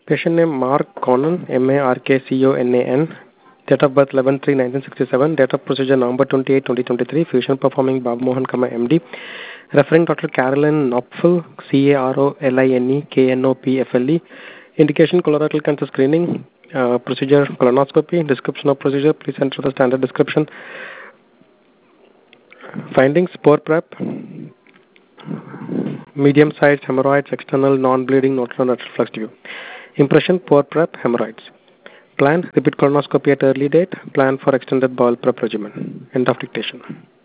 Patient name Mark Conan, Markconan. Date of birth 11/3/1967. Date of procedure November 28, 2023. Fusion performing Bob Mohan, MD. Referring Dr. Carolyn Knopfel, CAROLINE KNOPFLE. Indication colorectal cancer screening. Procedure colonoscopy. Description of procedure. Please enter the standard description. Findings: poor prep, medium-sized hemorrhoids, external non-bleeding notal reflex view. Impression: poor prep, hemorrhoids. Plan: repeat colonoscopy at early date. Plan for extended bowel prep regimen. End of dictation.